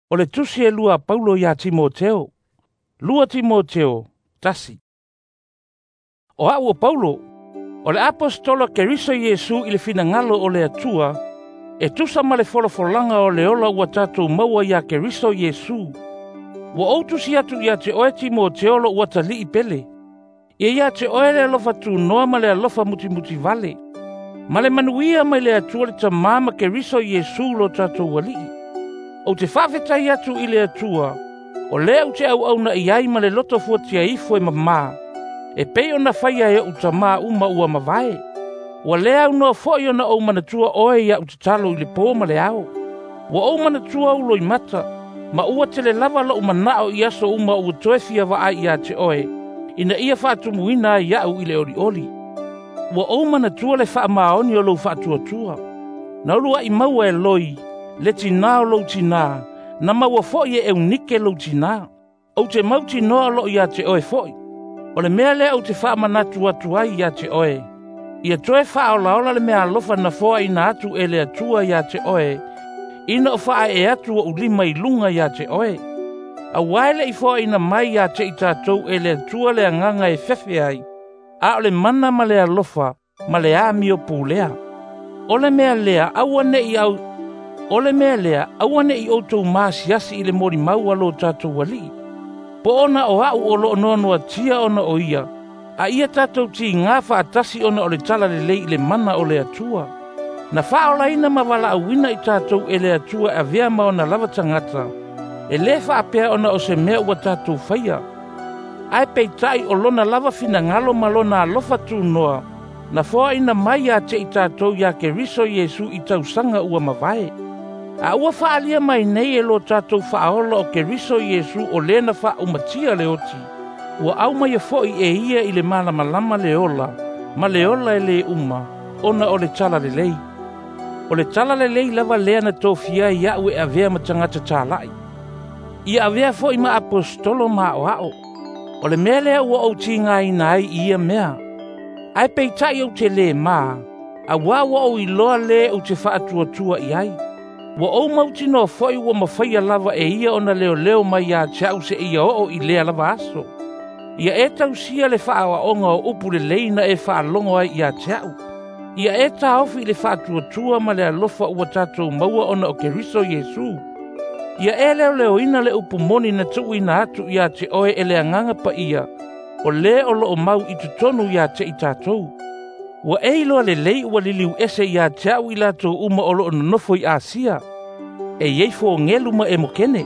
O le tusi e lua Paulo ia Timoteo. Lua Timoteo, tasi. O au o Paulo, o le apostolo Keriso Yesu i le finangalo o le atua, e tusa ma le folofolanga o le ola ua tatou maua ia Keriso Yesu. Wa outusi atu ia te oe Timoteo lo ua tali i pele. Ia te oe le alofa tu noa ma le alofa muti vale. Ma le manuia mai le atua le tamama Keriso Yesu lo tatou walii. O te whawhetai atu i le atua, o lea u te au na iai ma le loto fuatia ifo e mamā, e pei o na whaia e utamā uma ua mawai. Wa lea u noa fwoi o na au manatua oe ia u te talo i le pō ma le ao. Wa au manatua u loi mata, ma ua te le lava lo umanao i aso uma ua toefia wa ai ia te oe, ina ia whaatumuina ia au i le oli. Wa au manatua le wha maoni o lo whaatuatua. Na ulua i maua e loi, le tina o lo tina, na maua foi e unike lo tina. O te mau tinoa lo ia te oe foi. O le mea lea o te wha manatu atu ai ia te oe. Ia toe wha o laola le mea alofa na foa ina atu e le atua ia te oe. Ina o wha e atu o ulima i lunga ia te oe. A waile i foa ina mai ia te i tātou e le atua le anganga e fefe ai. A o le mana ma le alofa, ma le ami o pūlea. O le mea lea awane i au Ole mea lea, awane i outou maasiasi i le mori maua lo tātou wali. Po ona o au o lo nonoa tia ona o ia, a ia tātou ti ngā whaatasi ona o le tala le lei i le mana o le atua. Na whaola ina mawala awina i tātou e le atua a vea maona lava tangata, e le whaapea ona o se mea ua tātou whaia. Ai pei tai o lona lava fina ngalo malona alofa tu noa, na foa ina mai a te i tātou ia Keriso Yesu i tausanga ua mawai. A ua whaalia mai nei e lo tātou whaola o Keriso Yesu o lena wha umatia le oti. Ua au mai a foi e ia i le malama le ola, ma le ola e le uma, ona o le tala le lei. O le tala le lei lava lea na tofia i au e avea ma tangata tālai. Ia avea foi ma apostolo ma o ao. O le mea lea ua au tinga i nai ia mea. Ai pei tai au te le maa, a wawa au i loa le au te whaatua i ai. Wa o mauti no foi wa mawhaia lava e ia ona leo mai a chau se ia o i lea lava aso. Ia e tau sia le whaawa onga o upu le leina e whaalongo ai i a chau. Ia e ta ofi le whaatua ma le alofa ua tātou maua ona o Keriso Yesu. Ia e leo ina le upu moni na tu ina atu i a te oe e le anganga pa ia. O le o lo o mau i tutonu i a te i tātou. Wa eilo le lei ua liliu ese i a teau i lato uma o loo nofo i Asia. E yeifo ngelu ma e mokene.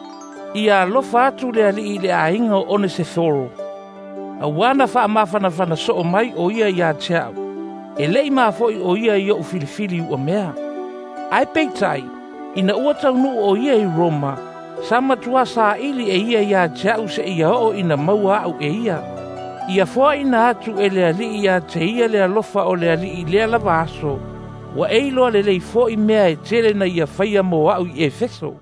I a lofa atu le ali i le ainga o one se thoro. A wana wha mawhana so o mai o ia i a teau. E lei mawhoi o ia i o filifili ua mea. Ai peitai, ina ua taunu o ia i Roma. Sama tua sa ili e ia i a teau se ia o ina maua au e ia. Ia foa ina atu e lea li ia te ia lea lofa o lea li i lea lava aso, wa eiloa le lei fo i mea e tere na ia whaia mo au i Efeso.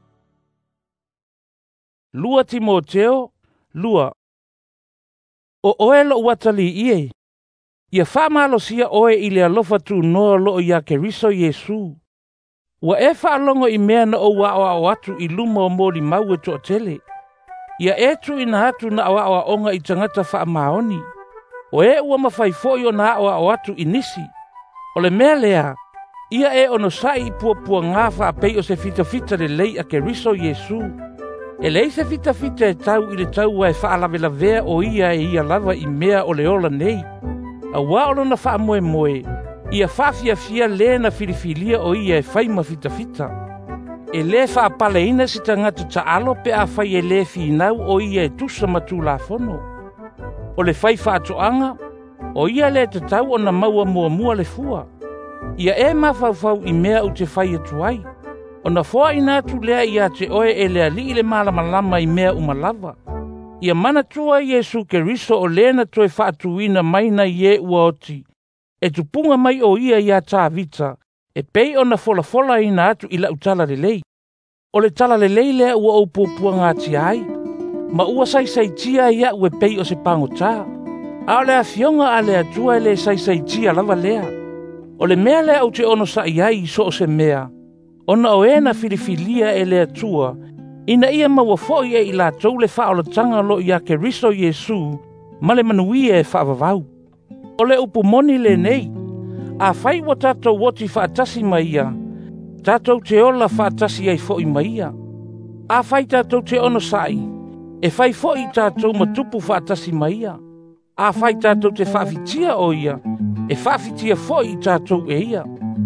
Lua Timoteo, lua. O oelo watali ie. Ia whamalo sia oe i lea lofa tu noa loo ia Keriso Yesu. Wa e whaalongo i mea na o wa atu i luma o mori mau e to tele. Ia etu ina atu na awa onga i tangata wha maoni. O e ua mawhai foi o na awa atu i nisi. O le mea lea, ia e ono sai i pua ngā wha pei o se fita le lei a Keriso Yesu. E lei se fita e tau i le tau wa e wha alavelavea o ia e ia lava i mea o le ola nei. A waolo na wha moe, ia whafia le na filifilia o ia e whaima fita. E le wha paleina si tangata ta alo pe a whai e le finau o ia e tusa matu la fono. O le whai whaatoanga, o ia le te tau o na maua mua le fua. Ia e mawhau i mea u te whai atu ai. O na fua ina atu lea ia te oe e lea li le malamalama i mea umalava. Ia mana tua Yesu Keriso o lena toe whaatuina maina i e ua oti. E tupunga mai o ia tā vita. E pei o na fola ina atu i la utala le lei. O le tala le lei lea ua au pōpua ngāti ai. Ma ua sai tia ia ue pei o se pango tā. A o le afionga a le atua e le sai tia lava lea. O le mea lea au te ono sa iai i so o se mea. Ona o ena filifilia e le atua Ina ia maua fo'i e ila tau le whaolatanga lo ia ke riso Yesu ma le manui e whaavavau. O le upumoni le nei, a whai wa tātou woti whaatasi mai ia, tātou te ola whaatasi ai fo'i mai ia. A whai tātou te ono sai, e whai fo'i tātou matupu whaatasi mai ia. A whai tātou te whaafitia o ia, e whaafitia fo'i tātou e ia.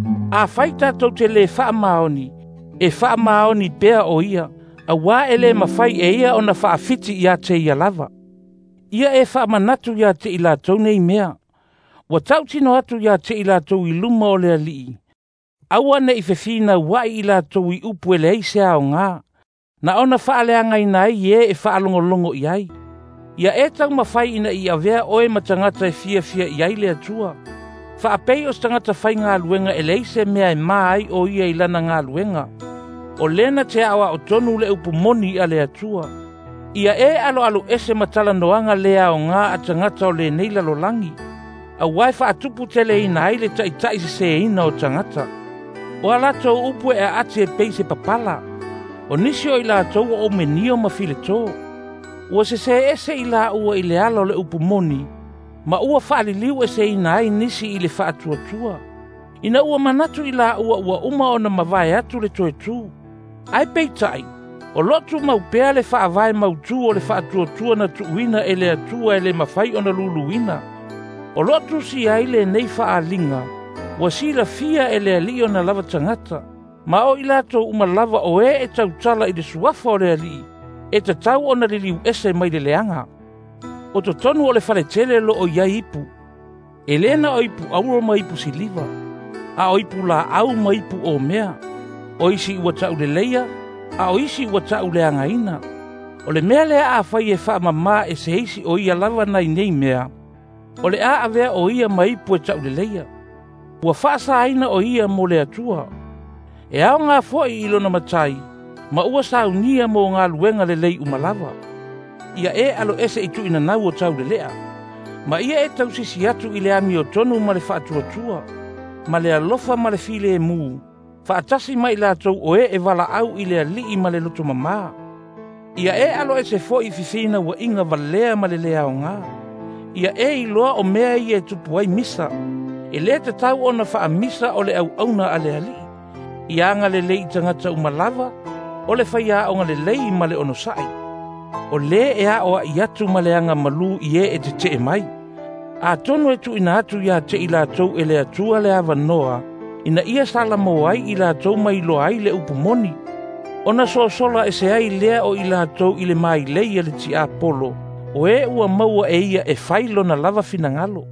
A whai tātou te le whaamaoni, e whaamaoni pea o ia, a wā ele mawhai e ia o na whaafiti ia te ia lava. Ia e whaamanatu ia te ila tau nei mea. Wa tau tino atu ia te ila tau i luma o lea lii. Aua ne i whewhina wai ila tau i upu ele eise ao ngā. Na ona whaaleanga i nai e whaalongolongo i ai. Ia e tau mawhai ina i avea oe matangata e fia i ai lea tua. Whaapei o stangata whai ngā luenga ele eise mea e mai o ia i lana ngā luenga. O lena te awa o tonu le upu moni a lea tua. Ia e alo ese matala noanga lea o ngā atangata o le neila lo langi. A wai whaatupu tele ina ai le tai se ina o tangata. O alato upu e ate e peise papala. O nisi o ila tau o menio ma file tō. Ua se ese ila ua i le alo le upu moni. Ma ua whaali liu ese ina ai nisi i le whaatuatua. Ina ua manatu ila ua uma o na mawai atu le toe tū. Ai peitai, o lotu mau pea le whaavai mau tū o le whaatuatua na tuuina e le atua e le mawhai o na luluina. O lotu si ai le nei whaalinga, wa sila fia e le ali o na lava tangata. Ma o ilato uma lava o e tautala i le suafa o le ali, e ta tau o na liliu ese mai le leanga. O to tonu o le whale tele lo o ia ipu. E lena o ipu auro ma ipu siliva. A o ipu la au ma ipu o mea. O isi ua tau le leia, a o isi ua tau le angaina. O le mea lea a whai e wha mama e se heisi o ia lava nai nei mea. O le a avea o ia ma ipu e tau le leia. Ua whaasa aina o ia mo le atua. E ao ngā fwoi ilo na matai, ma ua sa unia mo ngā luenga le lei umalava. Ia e alo ese itu ina nau o tau le lea. Ma ia e tau sisi atu i le ami o tonu ma le whaatua. Ma le alofa ma le file e mū. Whaatasi mai lātou o e wala au i lea lii ma le loto mamā. Ia e alo e se fo i fifina wa inga valea ma le lea o ngā. Ia e i loa o mea i e tupu ai misa. E le te tau o na wha misa o le au auna a lea lii. Ia anga le lei tangata umalava, o le whaia o nga le lei ma le ono sai. O le e a o i atu ma le anga malu i e te te mai. A tono e tu ina atu ia te i lātou e le atua le ava noa, ina ia sala mo ai i lātou mai lo ai le upu moni. Ona sola e se ai lea o i lātou i le mai leia le ti Apolo, o e ua maua e ia e whailo na lava finangalo.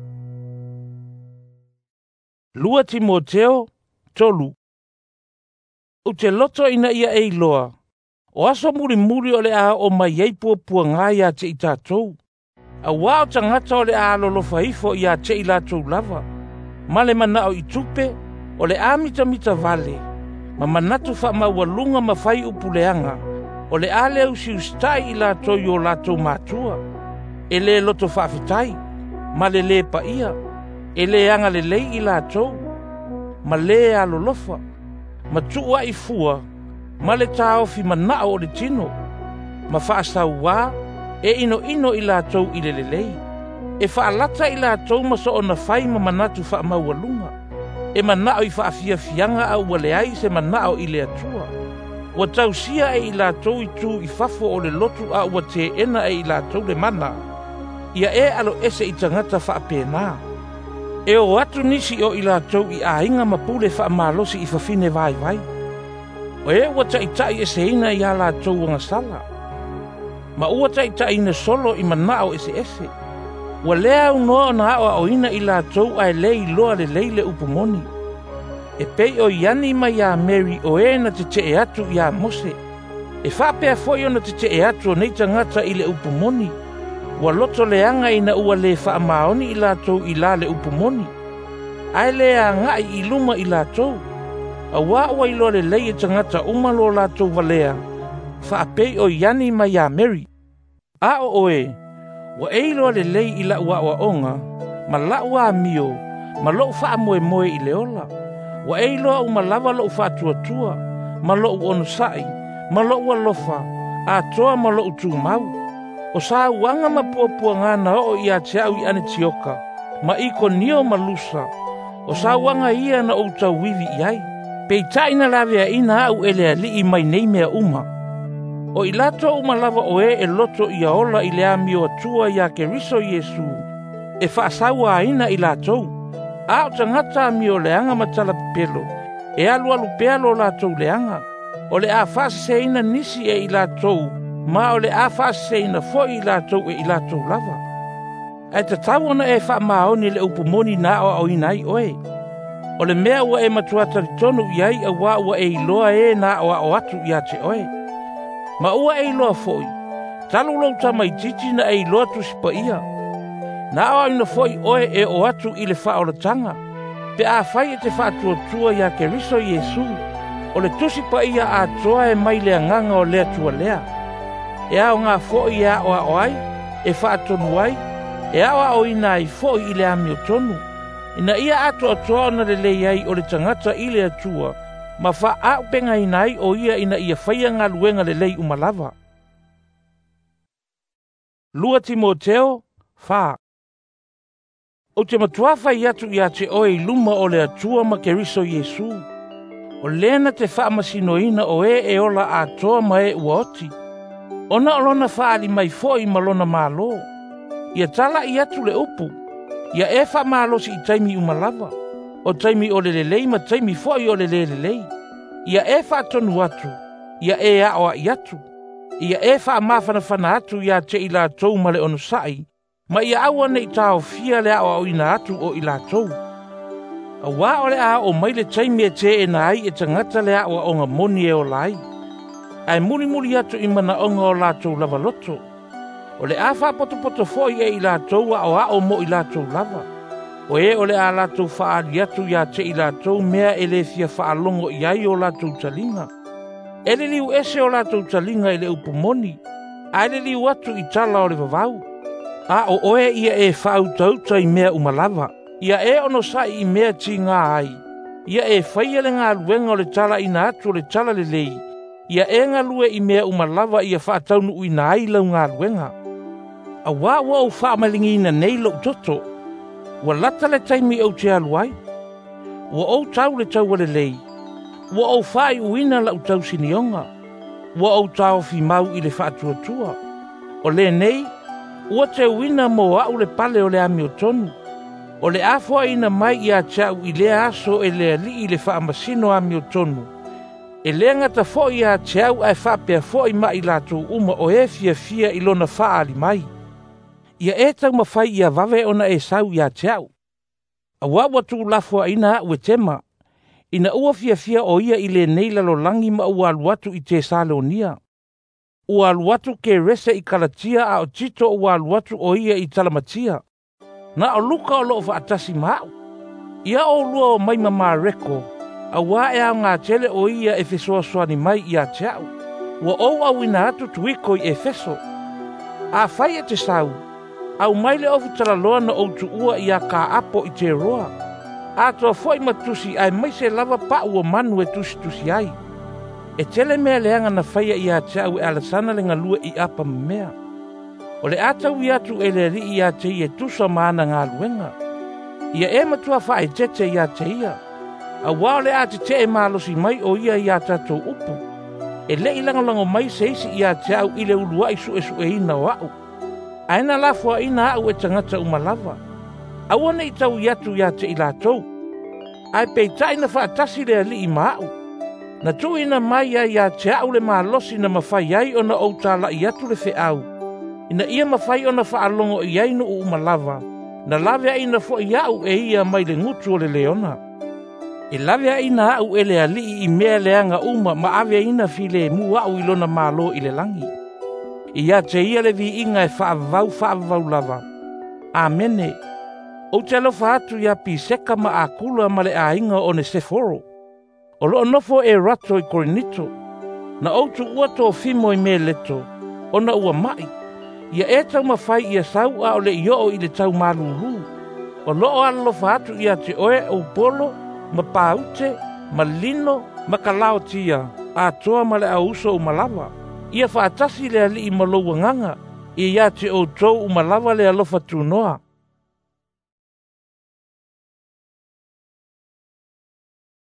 Lua Timoteo, tolu. O te loto ina ia e loa, o aso muri o le a o mai ei pua ngai a te i tātou. A wao tangata o le a lolo faifo i a te i lātou lava. Ma le manao i tupe, o le a mita vale, ma manatu wha maua lunga ma whai upuleanga, o le a leu si ustai i lātou i o lātou mātua. E le loto whaafitai, ma le pa ia, e le anga le lei i lātou, ma le a lolofa, ma tua i fua, ma le tāofi manao o le tino, ma whaasau wā, e ino i lātou i le lei. E whaalata i lātou ma so o na whai ma manatu wha maua lunga. E manao i whaafia fianga au wale ai se manao i le atua. Wa tausia e i lātou i tū i fafo o le lotu a ua te ena e i lātou le mana. Ia e alo ese i tangata whaapena. E o atu nisi o i lātou i a inga mapule whaamalosi i whafine vai. O e ua taitai e se ina i a lātou wanga sala. Ma ua taitai ne solo i manao ese. Wa lea unoa na awa o ina i lātou ai lei loa le leile upumoni. E pei o iani ma ia Mary o e na te te atu ia Mose. E whapea foi o na te te atu o nei tangata i le upumoni. Wa loto leanga ina ua le whaamaoni i lātou i la le upumoni. Ai lea ngai i luma i lātou. A wāua i loa le leie tangata umalo lātou valea. Whapei o iani ma ia Mary. A o oe. Wa eilo le lei i la ua onga, ma la ua mio, ma lo fa moe i le ola. Wa eilo u ma lava lo fa tua, ma lo ono sai, ma lo ua lofa, atoa ma lo utu mau. O sa wanga ma puapua ngana o ia te au I Anetioka, ma Ikonio ma Lusa. O sa wanga ia na o tau wivi iai. Pei taina lavea ina au elea li mai nei mea uma. O ilato uma lava oe e loto ia ola I lea mio atua ia Keriso Yesu. E whaasawa aina I latou. A o tangata mio leanga matala pelo. E alu alu pealo latou leanga. O le a whaaseina nisi e I latou. Ma o le a whaaseina fo I latou e I latou lava. Ai ta tawona e wha maoni le upumoni na o inai oe. O le mea ua e matuata li tonu iai a wā ua e iloa e na o atu ia te oe. Ma ua e iloa foi. Talu lau tamai titi na e iloa tusipa ia. Na o ina foi oe e o atu I le whaolatanga. Pe a whai e te whaatua ia Keriso Yesu. O le tusipa ia a toa e mai lea nganga o lea tua lea. E ao ngā foi a o ai, e whaatonu ai, e ao ina I foi I le amio tonu. Ina ia ato atoa na le lei ai o le tangata I le atua, ma wha au penga inai o ia ina ia whaia ngā luenga le lei umalava. Lua Timoteo, wha. O te matuafa I atu ia te oe I luma o le atua ma Keriso Yesu. O lena te wha masinoina o e ola atoa ma e uaoti. Ona olona wha ali mai foi malona malo. Ia tala I atu le upu. Ia e wha malosi I taimi umalava. O taimi o le lelei ma taimi foi o le lelei. Ia e wha tonu atu. Ia e aoa I atu. Ia e wha mawhanawhana atu ia te I la tou ma le onusai. Ma ia aua nei tau fia le aoa o ina atu o I la tou. A wā o le a o mai le taimi e te e na ai e tangata le aoa o ngā moni e o lai. Ai muri atu I mana onga o la tou lava loto. O le a wha poto foi e I la tou a o mo I la tou lava. O e o le a la tou whaari atu ia te I la tou mea e le fia whaalongo I ai o la tou talinga. E le liu ese o la tou talinga I le upumoni. A le liu atu I tala o le vavau. A o oe ia e whau tauta I mea umalava. Ia e ono sai I mea ti ngā ai. Ia e whaia le ngā luenga o le tala ina atu o le tala le lei. Ia e ngā lue I mea umalava ia whaataunu uina ai lau ngā luenga. A wā ua o whaamalingi ina nei lau toto. Ua lata le taimi au te aluai. Ua o tau le tau wale lei. Ua o whai uina lau tau sinionga. Ua o tau fi mau I le whaatuatua. O le nei, ua te uina mo au le pale o le ami o tonu. O le afua ina mai ia tau I le aso e le ali I le whaamasino ami o tonu. E le ngata fo ia tau ai whapea fo I mai lato uma o e fia I lona whaali mai. Ia e tau mawhai ia vave ona e sau ia tau. A wawa tu lafua ina ue tema. Ina ua fia o ia I le neila lo langi ma ua aluatu I te Salonia. Ua aluatu ke rese I Kalatia a o tito ua aluatu o ia I Talamatia. Na o luka o loo whaatasi mau. Ia o lua o mai mamareko. A wā e au ngā tele o ia e fesoa soani mai ia teau. Ua ou au ina atu tuiko I Efeso. A whai e te sau. Au mai le ofu talaloa na outu ua ia ka apo I te roa. A toa foi matusi ai mai se lava pa ua manu e tusi ai. E tele mea leanga na whaia ia teau e alasana le ngalua I apa mea. O le atau I atu e le ri ia te I e tusa maana ngā luenga. Ia e matua whae tete ia te ia. A wao le ate te e malosi mai o ia tatou upu. E le ilangolango mai se isi ia teau I le ulua isu e ina o au. Aina lafua ina au e tangata umalava. Awana I tau iatu ia te I latou. Ai peitai na whaatasi le ali I maau. Na tu ina mai ia te au le malosi na mawhai ai o na outala I atu le wheau. Ina ia mawhai o na whaalongo I ainu u umalava. Na lavea ina fo iau e ia mai le ngutu o le leona. E lavea ina au e le ali I mea leanga uma ma avea ina file mua au ilona malo I le langi. Ia te ia le vi inga e whaavau lava. Amene. O te alofa atu ia piseka ma akula ma le ainga o ne Seforo. O loo nofo e rato I Korinito. Na outu ua tō fimo I me leto. O na ua mai. Ia e tau mawhai ia sau a o le io I le tau malulu. O loo alofa atu ia te oe o polo, ma paute, ma lino, ma kalao tia. A toa ma le auso o malava. ia whaatasi le ali I malou nganga, ia te o tau umalawa le alofa tunoa.